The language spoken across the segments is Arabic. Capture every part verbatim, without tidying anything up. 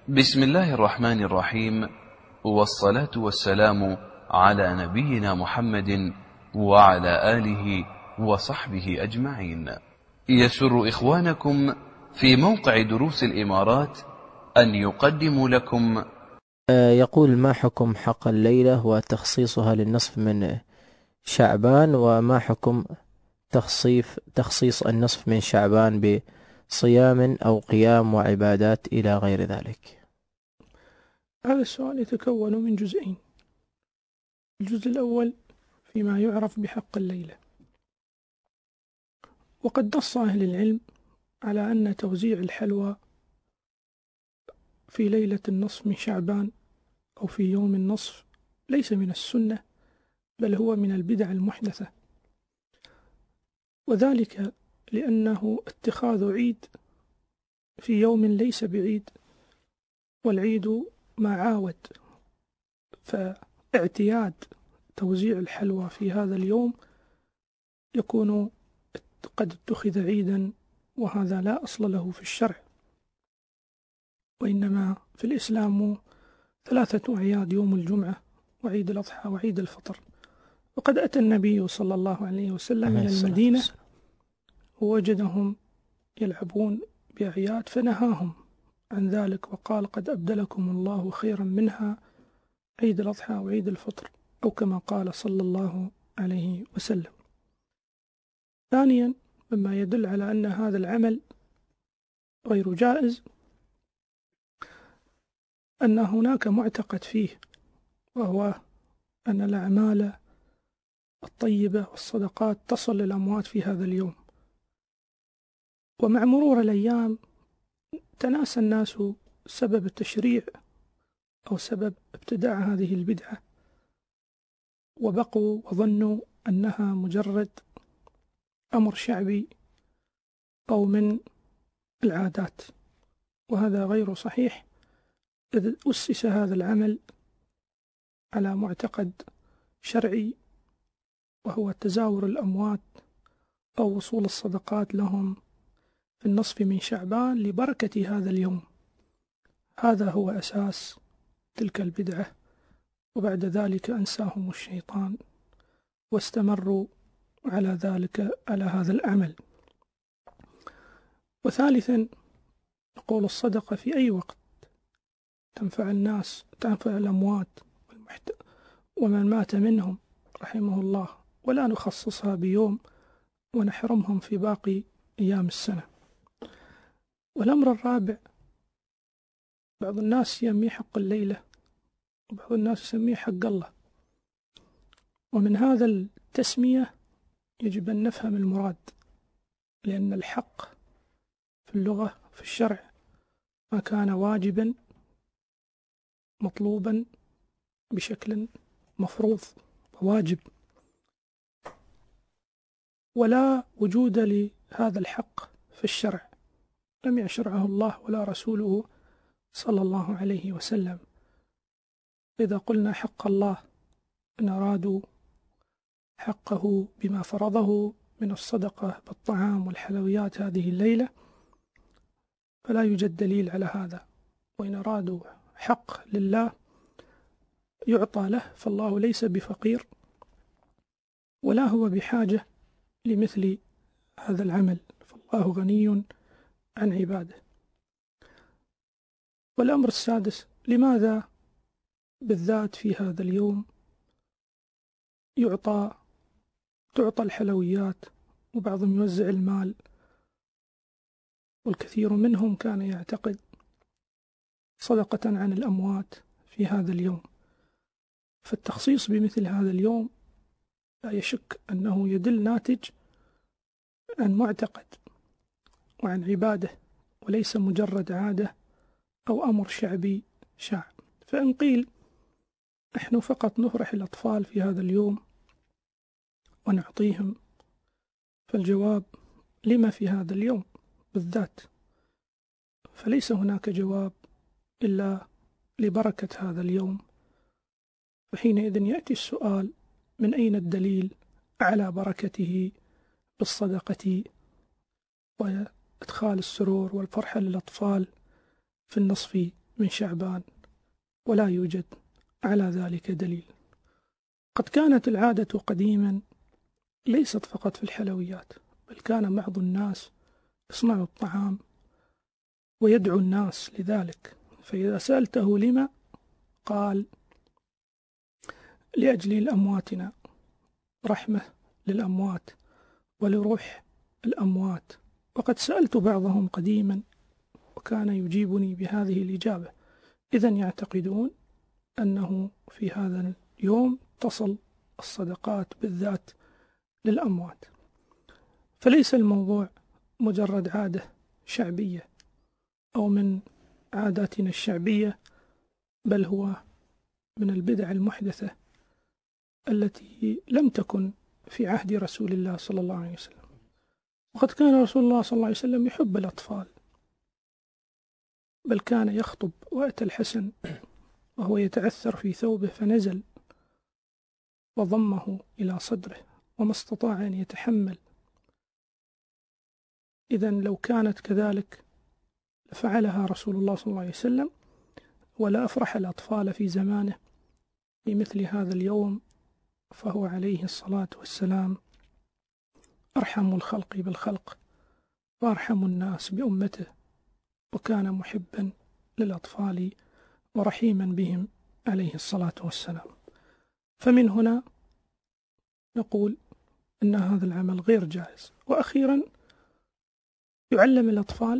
بسم الله الرحمن الرحيم، والصلاة والسلام على نبينا محمد وعلى آله وصحبه أجمعين. يسر إخوانكم في موقع دروس الإمارات أن يقدموا لكم. يقول: ما حكم حق الليلة وتخصيصها للنصف من شعبان، وما حكم تخصيص تخصيص النصف من شعبان بصيام أو قيام وعبادات إلى غير ذلك؟ هذا السؤال يتكون من جزئين. الجزء الأول فيما يعرف بحق الليلة، وقد نص أهل العلم على أن توزيع الحلوى في ليلة النصف من شعبان أو في يوم النصف ليس من السنة، بل هو من البدع المحدثة، وذلك لأنه اتخاذ عيد في يوم ليس بعيد، والعيد ما عاود، فاعتياد توزيع الحلوى في هذا اليوم يكون قد اتخذ عيدا، وهذا لا أصل له في الشرع، وإنما في الإسلام ثلاثة أعياد: يوم الجمعة وعيد الأضحى وعيد الفطر. وقد أتى النبي صلى الله عليه وسلم إلى المدينة ووجدهم يلعبون بأعياد فنهاهم عن ذلك، وقال: قد أبدلكم الله خيرا منها عيد الأضحى وعيد الفطر، أو كما قال صلى الله عليه وسلم. ثانيا، مما يدل على أن هذا العمل غير جائز، أن هناك معتقد فيه، وهو أن الأعمال الطيبة والصدقات تصل للأموات في هذا اليوم، ومع مرور الأيام تناسى الناس سبب التشريع أو سبب ابتداع هذه البدعة، وبقوا وظنوا أنها مجرد أمر شعبي أو من العادات، وهذا غير صحيح، إذ أسس هذا العمل على معتقد شرعي، وهو تزاور الأموات أو وصول الصدقات لهم في النصف من شعبان لبركة هذا اليوم. هذا هو أساس تلك البدعة، وبعد ذلك أنساهم الشيطان واستمروا على ذلك على هذا العمل. وثالثا، نقول الصدقة في أي وقت تنفع الناس، تنفع الأموات والمحت... ومن مات منهم رحمه الله، ولا نخصصها بيوم ونحرمهم في باقي أيام السنة. والأمر الرابع، بعض الناس يسميه حق الليلة، وبعض الناس يسميه حق الله، ومن هذا التسمية يجب أن نفهم المراد، لأن الحق في اللغة في الشرع ما كان واجبا مطلوبا بشكل مفروض وواجب، ولا وجود لهذا الحق في الشرع، لم يشرعه الله ولا رسوله صلى الله عليه وسلم. إذا قلنا حق الله إن أرادوا حقه بما فرضه من الصدقة بالطعام والحلويات هذه الليلة، فلا يوجد دليل على هذا. وإن أرادوا حق لله يعطى له، فالله ليس بفقير ولا هو بحاجة لمثل هذا العمل، فالله غني عن عباده. والأمر السادس، لماذا بالذات في هذا اليوم يعطى تعطى الحلويات، وبعضهم يوزع المال، والكثير منهم كان يعتقد صدقة عن الأموات في هذا اليوم. فالتخصيص بمثل هذا اليوم لا يشك أنه يدل ناتج عن معتقد وعن عبادة، وليس مجرد عادة أو أمر شعبي شاع. فإن قيل نحن فقط نفرح الأطفال في هذا اليوم ونعطيهم، فالجواب: لما في هذا اليوم بالذات؟ فليس هناك جواب إلا لبركة هذا اليوم. فحينئذ يأتي السؤال: من أين الدليل على بركته بالصدقة وإدخال السرور والفرحة للأطفال في النصف من شعبان ولا يوجد على ذلك دليل. قد كانت العادة قديما ليست فقط في الحلويات، بل كان بعض الناس يصنع الطعام ويدعو الناس لذلك، فإذا سألته لما قال لأجل أمواتنا، رحمة للأموات ولروح الأموات. وقد سألت بعضهم قديما وكان يجيبني بهذه الإجابة: إذن يعتقدون أنه في هذا اليوم تصل الصدقات بالذات للأموات. فليس الموضوع مجرد عادة شعبية أو من عاداتنا الشعبية، بل هو من البدع المحدثة التي لم تكن في عهد رسول الله صلى الله عليه وسلم. وقد كان رسول الله صلى الله عليه وسلم يحب الأطفال، بل كان يخطب وأتى الحسن وهو يتعثر في ثوبه فنزل وضمه إلى صدره وما استطاع أن يتحمل. إذن لو كانت كذلك لفعلها رسول الله صلى الله عليه وسلم، ولا أفرح الأطفال في زمانه في مثل هذا اليوم، فهو عليه الصلاة والسلام أرحم الخلق بالخلق وأرحم الناس بأمته، وكان محبا للأطفال ورحيما بهم عليه الصلاة والسلام. فمن هنا نقول أن هذا العمل غير جائز. وأخيرا يعلم الأطفال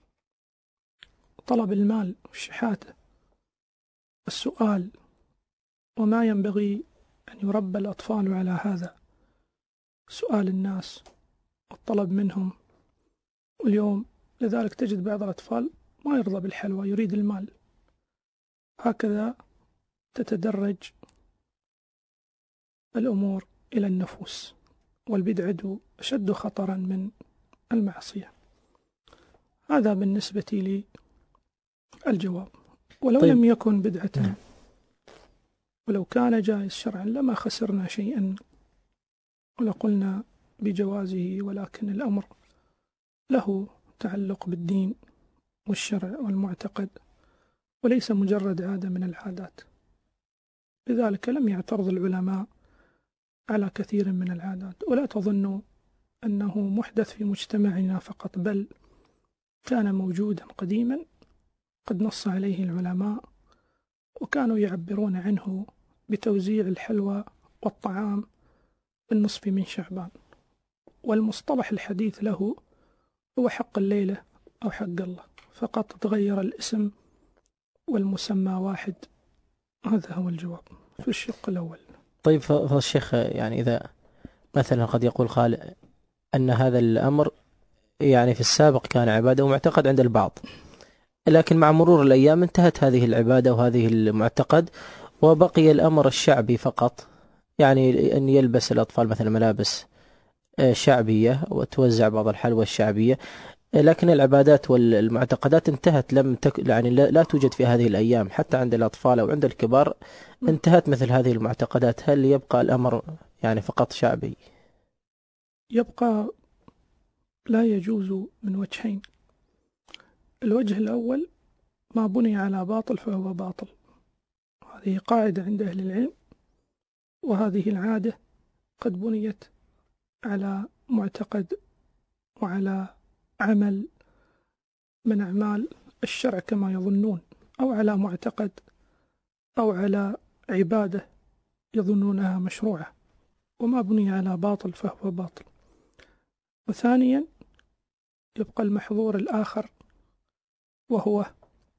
طلب المال والشحاتة، السؤال، وما ينبغي أن يربى الأطفال على هذا، سؤال الناس والطلب منهم. واليوم لذلك تجد بعض الأطفال ما يرضى بالحلوى، يريد المال. هكذا تتدرج الأمور إلى النفوس، والبدعة أشد خطرا من المعصية. هذا بالنسبة لي الجواب. ولو طيب. لم يكن بدعة ولو كان جائز شرعا لما خسرنا شيئا ولقلنا بجوازه، ولكن الأمر له تعلق بالدين والشرع والمعتقد، وليس مجرد عادة من العادات. لذلك لم يعترض العلماء على كثير من العادات. ولا تظنوا أنه محدث في مجتمعنا فقط، بل كان موجودا قديما قد نص عليه العلماء، وكانوا يعبرون عنه بتوزيع الحلوى والطعام بالنصف من شعبان. والمصطلح الحديث له هو حق الليلة أو حق الله، فقط تغير الاسم والمسمى واحد. هذا هو الجواب في الشق الأول. طيب فالشيخ، يعني إذا مثلا قد يقول قال أن هذا الأمر يعني في السابق كان عبادة ومعتقد عند البعض، لكن مع مرور الأيام انتهت هذه العبادة وهذه المعتقد، وبقي الأمر الشعبي فقط، يعني أن يلبس الأطفال مثلا ملابس شعبية وتوزع بعض الحلوى الشعبية، لكن العبادات والمعتقدات انتهت، لم تك... يعني لا توجد في هذه الأيام حتى عند الأطفال أو عند الكبار، انتهت مثل هذه المعتقدات. هل يبقى الأمر يعني فقط شعبي؟ يبقى لا يجوز من وجهين. الوجه الأول: ما بني على باطل فهو باطل. هذه قاعدة عند أهل العلم، وهذه العادة قد بنيت على معتقد وعلى عمل من أعمال الشرع كما يظنون، أو على معتقد أو على عبادة يظنونها مشروعة، وما بني على باطل فهو باطل. وثانيا يبقى المحظور الآخر، وهو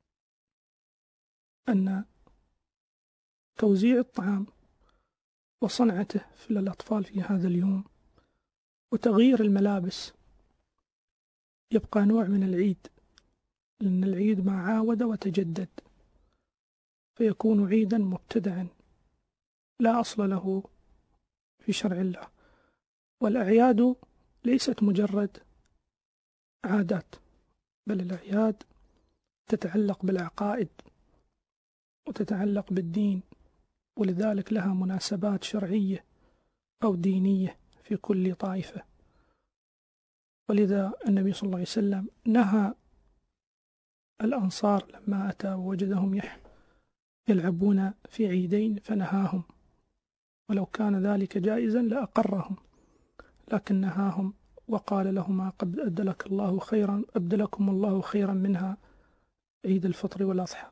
أن توزيع الطعام وصنعته في الأطفال في هذا اليوم وتغيير الملابس يبقى نوع من العيد، لأن العيد ما عاود وتجدد، فيكون عيدا مبتدعا لا أصل له في شرع الله. والأعياد ليست مجرد عادات، بل الأعياد تتعلق بالعقائد وتتعلق بالدين، ولذلك لها مناسبات شرعية أو دينية في كل طائفة. ولذا النبي صلى الله عليه وسلم نهى الأنصار لما أتى ووجدهم يلعبون في عيدين فنهاهم، ولو كان ذلك جائزا لأقرهم، لكن نهاهم وقال لهما قد أبدلك الله خيرا أبدلكم الله خيرا منها عيد الفطر والأضحى،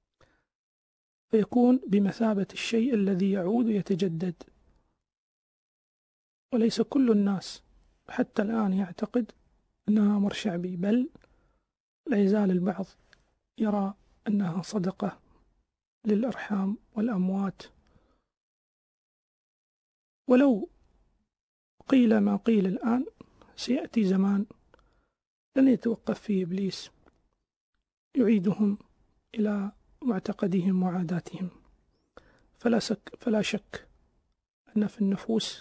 فيكون بمثابة الشيء الذي يعود يتجدد. وليس كل الناس حتى الآن يعتقد أنها أمر شعبي، بل لا يزال البعض يرى أنها صدقة للأرحام والأموات. ولو قيل ما قيل الآن سيأتي زمان لن يتوقف فيه إبليس يعيدهم إلى معتقدهم وعاداتهم. فلا شك, فلا شك أن في النفوس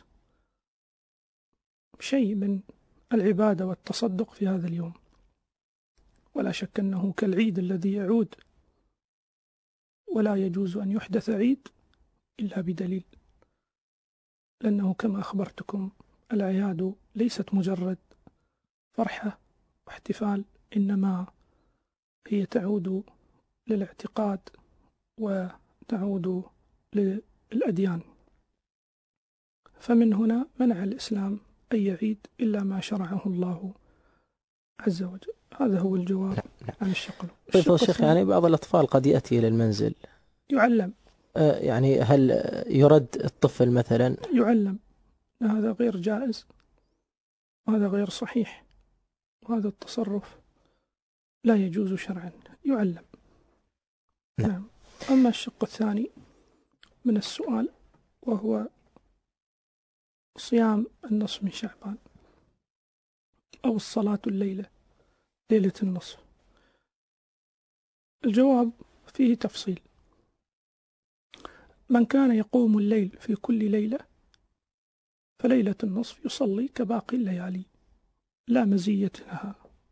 شيء من العبادة والتصدق في هذا اليوم، ولا شك أنه كالعيد الذي يعود، ولا يجوز أن يحدث عيد إلا بدليل، لأنه كما أخبرتكم الأعياد ليست مجرد فرحة واحتفال، إنما هي تعود للاعتقاد وتعود للأديان. فمن هنا منع الإسلام أي عيد إلا ما شرعه الله عز وجل. هذا هو الجواب عن الشق. طيب الشيخ، يعني بعض الأطفال قد يأتي إلى المنزل يعلم، آه يعني هل يرد الطفل مثلا؟ يعلم، هذا غير جائز وهذا غير صحيح، وهذا التصرف لا يجوز شرعا، يعلم. نعم. نعم. أما الشق الثاني من السؤال وهو صيام النصف من شعبان أو الصلاة الليلة ليلة النصف، الجواب فيه تفصيل. من كان يقوم الليل في كل ليلة فليلة النصف يصلي كباقي الليالي لا مزية لها،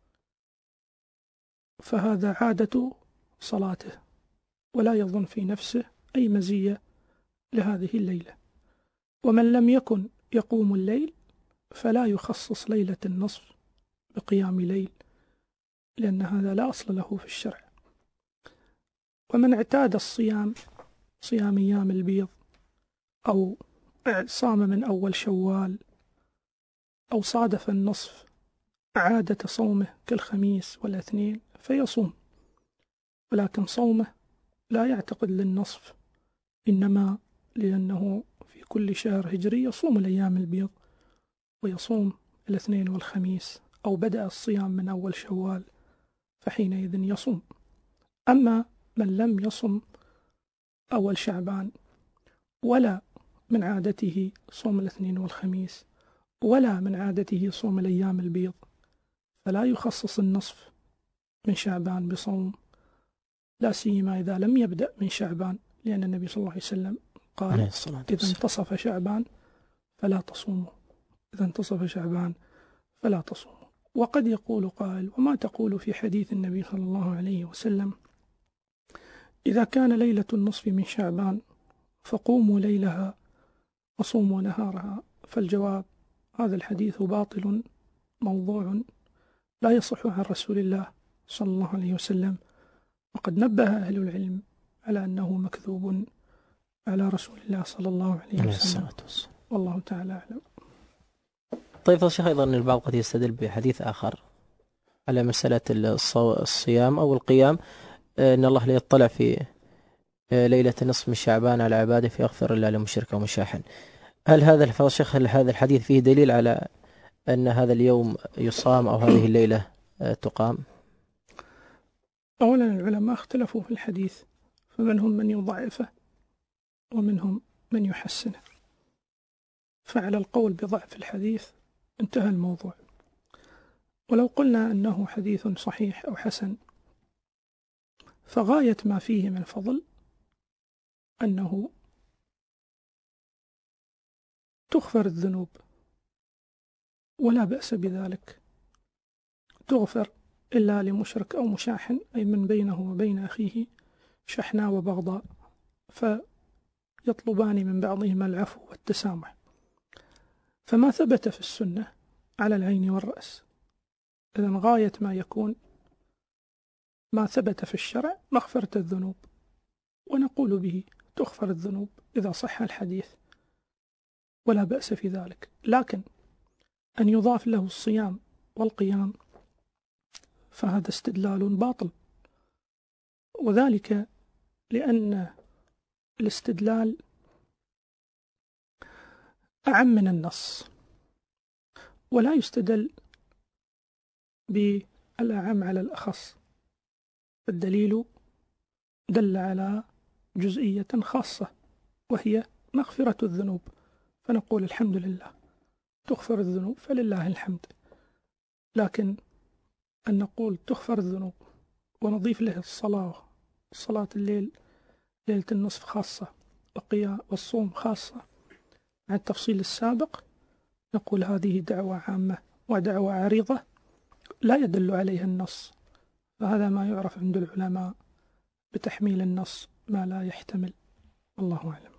فهذا عادة صلاته ولا يظن في نفسه أي مزية لهذه الليلة. ومن لم يكن يقوم الليل فلا يخصص ليلة النصف بقيام ليل، لأن هذا لا أصل له في الشرع. ومن اعتاد الصيام صيام أيام البيض أو صام من أول شوال أو صادف النصف عادة صومه كالخميس والاثنين فيصوم، ولكن صومه لا يعتقد للنصف، إنما لأنه في كل شهر هجري يصوم الأيام البيض ويصوم الاثنين والخميس، أو بدأ الصيام من أول شوال فحينئذ يصوم. أما من لم يصم أول شعبان ولا من عادته صوم الاثنين والخميس ولا من عادته صوم الأيام البيض فلا يخصص النصف من شعبان بصوم، لا سيما إذا لم يبدأ من شعبان، لأن النبي صلى الله عليه وسلم قال إذا انتصف شعبان فلا تصوموا، إذا انتصف شعبان فلا تصوموا. وقد يقول قائل وما تقول في حديث النبي صلى الله عليه وسلم إذا كان ليلة النصف من شعبان فقوموا ليلها وصوموا نهارها؟ فالجواب هذا الحديث باطل موضوع لا يصح عن رسول الله صلى الله عليه وسلم، وقد نبه أهل العلم على أنه مكذوب على رسول الله صلى الله عليه وسلم، والله تعالى أعلم. طيب يا شيخ، أيضا البعض قد يستدل بحديث آخر على مسألة الصيام أو القيام، إن الله ليطلع في ليلة نصف من شعبان على عباده فيغفر الله لمشرك ومشاحن. هل هذا يا شيخ هذا الحديث فيه دليل على أن هذا اليوم يصام أو هذه الليلة تقام؟ أولا العلماء اختلفوا في الحديث، فمنهم من يضعفه ومنهم من يحسنه، فعلى القول بضعف الحديث انتهى الموضوع. ولو قلنا أنه حديث صحيح أو حسن فغاية ما فيه من فضل أنه تغفر الذنوب ولا بأس بذلك، تغفر إلا لمشرك أو مشاحن، أي من بينه وبين أخيه شحناء وبغضاء فيطلبان من بعضهما العفو والتسامح. فما ثبت في السنة على العين والرأس، إذن غاية ما يكون ما ثبت في الشرع مغفرة الذنوب، ونقول به تغفر الذنوب إذا صح الحديث ولا بأس في ذلك. لكن أن يضاف له الصيام والقيام فهذا استدلال باطل، وذلك لأن الاستدلال أعم من النص، ولا يستدل بالأعم على الأخص. الدليل دل على جزئية خاصة وهي مغفرة الذنوب، فنقول الحمد لله تغفر الذنوب فلله الحمد. لكن أن نقول تغفر الذنوب ونضيف له الصلاة، صلاة الليل ليلة النصف خاصة، والقيام والصوم خاصة مع التفصيل السابق، نقول هذه دعوة عامة ودعوة عريضة لا يدل عليها النص، فهذا ما يعرف عند العلماء بتحميل النص ما لا يحتمل. الله أعلم.